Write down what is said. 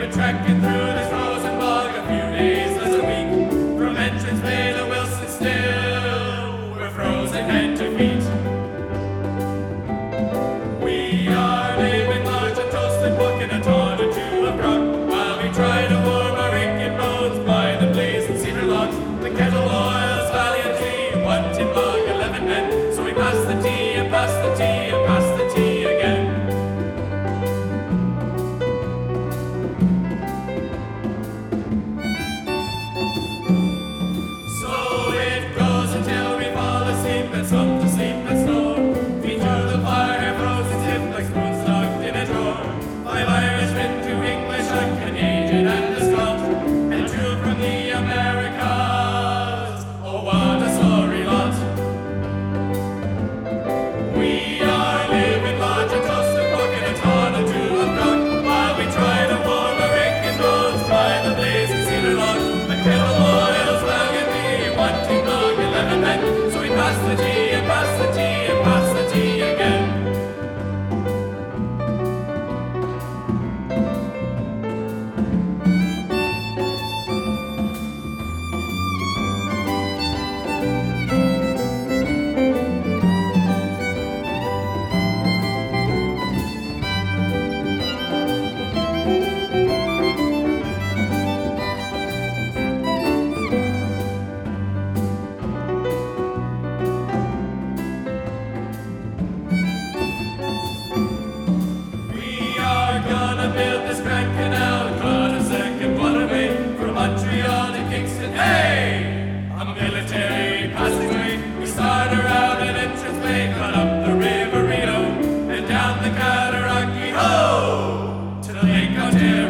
Trekking through this frozen bog a few days as a week. From entrance bay to Wilson still, we're frozen head to feet. We are living large and toasted, booking a ton or two of grog, while we try to warm our aching bones by the blazing cedar logs. The kettle boils valiantly, 1 tin log, 11 men. So we pass the tea and pass the tea and pass the tea again. Some to sleep and snore. Feet to the fire, frozen stiff like spoons locked in a drawer. 5 Irishmen, 2 English, a Canadian and a Scot, and 2 from the Americas. Oh, what a sorry lot. We are living large and toasted, booking a ton or 2 of grog, while we try to warm our aching bones by the blazing cedar log. The kettle boils valiantly, 1 tin log, 11 men. So we pass the tea and pass the tea and pass the tea again. Build this grand canal, cut a second waterway from Montreal to Kingston. Hey, a military passageway. We start around an entrance way, cut up the River Reno and down the Cataraqui, ho, to the Lake Ontario.